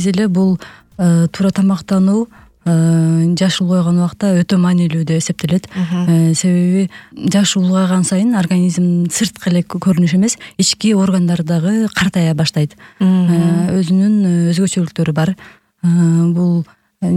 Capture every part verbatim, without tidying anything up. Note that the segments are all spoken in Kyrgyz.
негизи эле бул туура тамактануу жаш улгайган убакта өтө маанилүү деп эсептелет. Себеби жаш улгайган сайын организм сырткы эле көрүнүш эмес, ички органдар дагы картая баштайт. Өзүнүн өзгөчөлүктөрү бар. Бул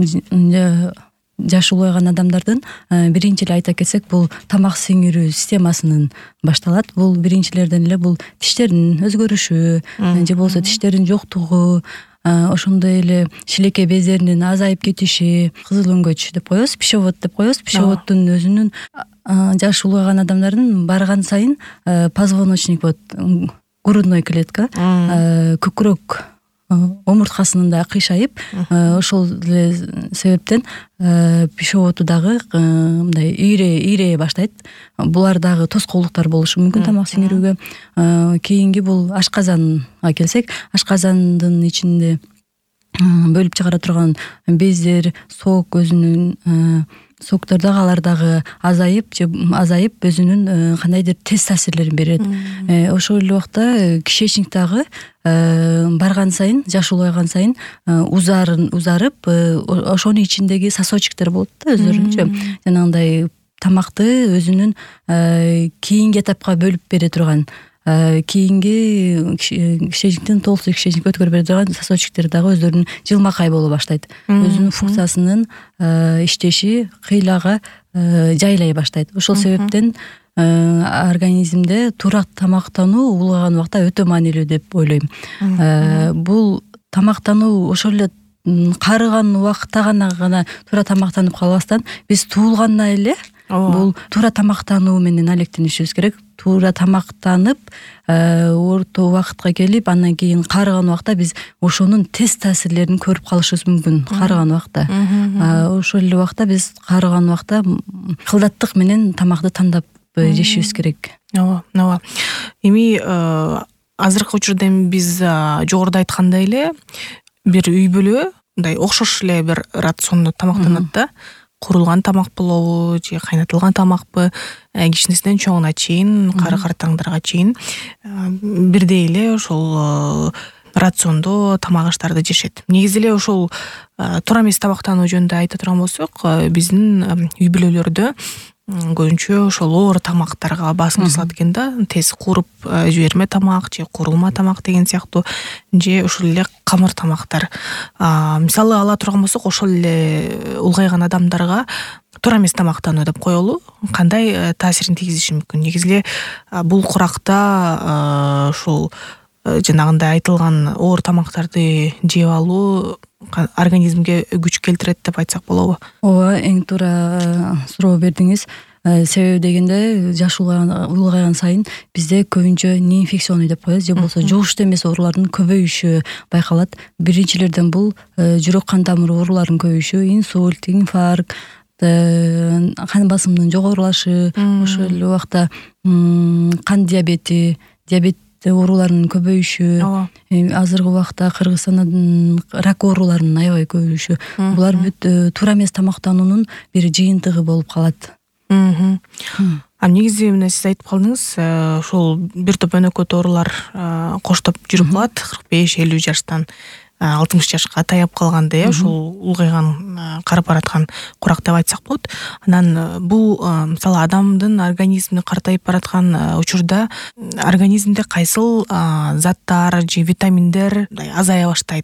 жаш улгайган адамдардын биринчи эле айта кетсек, бул тамак сиңирүү системасынын башталат. Бул биринчилерден эле бул тиштердин өзгөрүшү же болбосо тиштердин жоктугу, ошондой эле шилекей бездеринин азайып кетиши, кызыл өңгөч деп коебуз, пищевод деп коебуз. Пищеводдун өзүнүн жаш улгайган адамдардын барган сайын позвоночник, вот грудной клетка, көкүрөк омурткасынын да кыйшайып, ошол эле себептен пищеводу дагы мындай ийре ийрее баштайт. Булар дагы тоскоолдуктар болушу мүмкүн тамак сиңирүүгө. Кийинки бул ашказанга келсек, ашказандын ичинде бөлүп чыгара турган бездер, сок, өзүнүн соктор дагы алар дагы азайып же азайып өзүнүн кандайдыр терс таасирлерин берет. Ошол эле убакта кишечник дагы барган сайын, жаш улгайган сайын узарын узарып, ошонун ичиндеги сосочектер болот да өздөрүнчө. Жанагындай тамакты өзүнүн кийинки этапка бөлүп бере турган, кийинки кишечниктин толстой кишечникке өткөрүп бере турган сосочектер дагы өздөрүнүн жылмакай боло баштайт. Өзүнүн функциясынын иштеши кыйлага жайлай баштайт. Ошол себептен организмде туура тамактануу улгайган убакта өтө маанилүү деп ойлойм. Бул тамактануу ошол эле карыган убакытта гана гана туура тамактанып калбастан, биз туулгандан эле бул туура тамактануу менен алектенишибиз керек. Туура тамактанып, орто убакытка келип, андан кийин карыган убакта биз ошонун терс таасирлерин көрүп калышыбыз мүмкүн. Карыган убакта. Ошол эле убакта биз карыган убакта кылдаттык менен тамакты тандап жешибиз керек. Ооба, ооба. Эми азыркы учурда эми биз жогоруда айткандай эле бир үй бүлө мындай окшош эле бир рациондо тамактанат да. Курулган тамак болобу же кайнатылган тамакпы, кичинесинен чоңуна чейин, кары картаңдарга чейин бирдей эле ошол рациондо тамак аштарды жешет. Негизи эле ошол туура эмес тамактануу жөнүндө айта турган болсок, биздин үй бүлөлөрдө көбүнчө ошол оор тамактарга басым жасалат экен да. Тез кууруп жиберме тамак же курулма тамак деген сыяктуу, же ошол эле камыр тамактар. Мисалы ала турган болсок, ошол эле улгайган адамдарга туура эмес тамактануу деп коелу, кандай таасирин тийгизиши мүмкүн? Негизи эле бул куракта ошол жанагындай айтылган оор тамактарды жеп алуу организмге күч келтирет деп айтсак болобу? Ооба, эң туура суроо бердиңиз. Себеби дегенде, жаш улгайган сайын бизде көбүнчө неинфекционный деп коебуз, же болбосо жугуштуу эмес оорулардын көбөйүшү байкалат. Биринчилерден бул жүрөк кан тамыр ооруларынын көбөйүшү, инсульт, инфаркт, кан басымынын жогорулашы, ошол эле убакта кан диабети, диабет ооруларынын көбөйүшү, азыркы убакта Кыргызстандын рак ооруларынын аябай көбөйүшү. Булар бүт туура эмес тамактануунун бир жыйынтыгы болуп калат. А негизи эмне сиз айтып калдыңыз, ошол бир топ өнөкөт оорулар коштоп жүрүп калат, кырк беш элүү жаштан алтымыш жашка таяп калганда, ошол улгайган, карып бараткан курак деп айтсак болот. Анан бул мисалы адамдын организми картайып бараткан учурда организмде кайсыл заттар же витаминдер азая баштайт.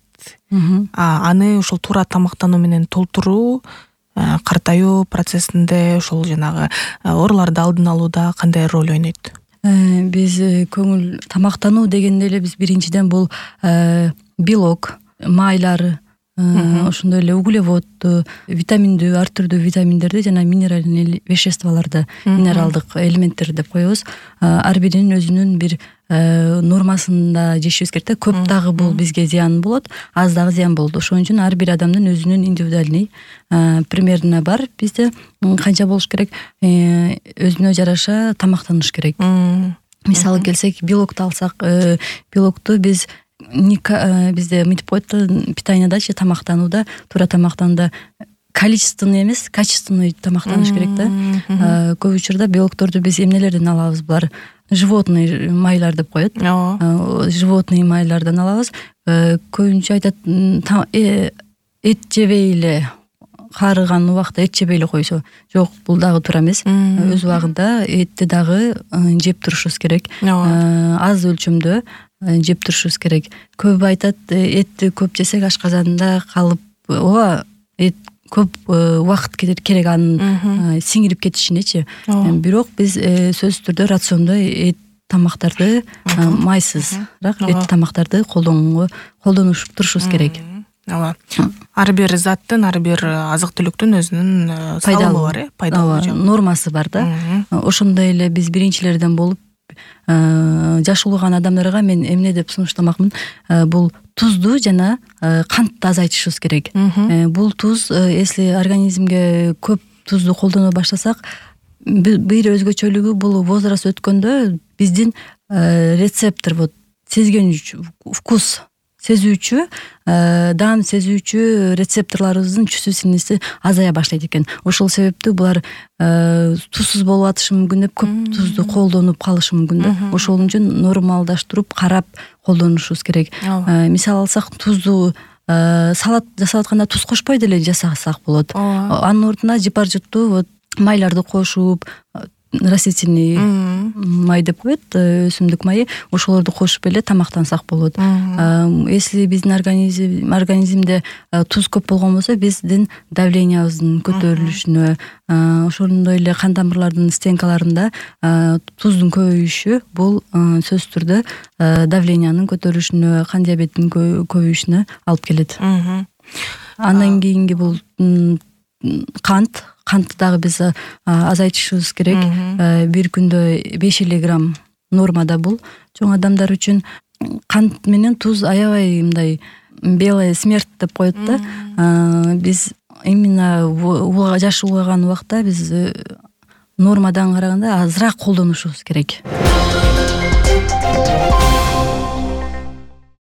Аны ошол туура тамактануу менен толтуруу картаюу процессинде, ошол жанагы ооруларды алдын алууда кандай роль ойнойт? Биз көңүл тамактануу дегенде эле биз биринчиден бул белок, майлар, ошондой эле углеводду, витаминдүү, ар түрдүү витаминдерди жана минеральный веществолорду, минералдык элементтер деп коебуз. Ар биринин өзүнүн бир нормасында жешибиз керек да. Көп дагы бул бизге зыян болот, аз дагы зыян болот. Ошон үчүн ар бир адамдын өзүнүн индивидуальный примерно бар. Бизде канча болуш керек, өзүнө жараша тамактаныш керек. Мисалы келсек, белокту алсак, белокту биз бизде мынтип коет да, питаниядачы, тамактанууда, туура тамактанууда количественный эмес, качественный тамактаныш керек да. Көп учурда белокторду биз эмнелерден алабыз? Булар животный майлар деп коет. Ооба. Животный майлардан алабыз. Көбүнчө айтат эт жебей эле карыган убакта эт жебей эле койсо. Жок, бул дагы туура эмес. Өз убагында этти дагы жеп турушубуз керек. Аз өлчөмдө жеп турушубуз керек. Көп айтат, этти көп жесек ашказанда калып, ооба, эт көп убакыт керек анын сиңирип кетишинечи. Бирок биз сөзсүз түрдө рациондо эт тамактарды майсызраак эт тамактарды колдонууга колдонуш турушубуз керек. Ооба. Ар бир заттын, ар бир азык-түлүктүн өзүнүн салымы бар, э, пайдалуу нормасы бар да. Ошондой эле биз биринчилерден болуп жаш улган адамдарга мен эмне деп сунуштамакмын, бул тузду жана кантты азайтышыбыз керек. Бул туз, если организмге көп тузду колдоно баштасак, бир өзгөчөлүгү бул возраст өткөндө биздин рецептор, вот сезгенүүчү, вкус сезүүчү, даам сезүүчү рецепторлорубуздун чувствительности азая баштайт экен. Ошол себептүү булар тузсуз болуп атышы мүмкүн деп көп тузду колдонуп калышы мүмкүн да. Ошол үчүн нормалдаштырып, карап колдонушубуз керек. Мисал алсак, тузду салат жасап атканда туз кошпой деле жасасак болот. Анын ордуна жыпар жуттуу вот майларды кошуп, растительный май деп коет, өсүмдүк майы, ошолорду кошуп эле тамактансак болот. Если биздин организм организмде туз көп болгон болсо, биздин давлениябыздын көтөрүлүшүнө, ошондой эле кан тамырлардын стенкаларында туздун көбөйүшү бул сөзсүз түрдө давлениянын көтөрүлүшүнө, кан диабетинин көбөйүшүнө алып келет. Андан кийинки бул кант Кантты дагы биз азайтышыбыз керек. Бир күндө беш элүү грамм нормада бул. Чоң адамдар үчүн кант менен туз аябай мындай белая смерть деп коет да. Биз именно жаш улгаган убакта биз нормадан караганда азыраак колдонушубуз керек.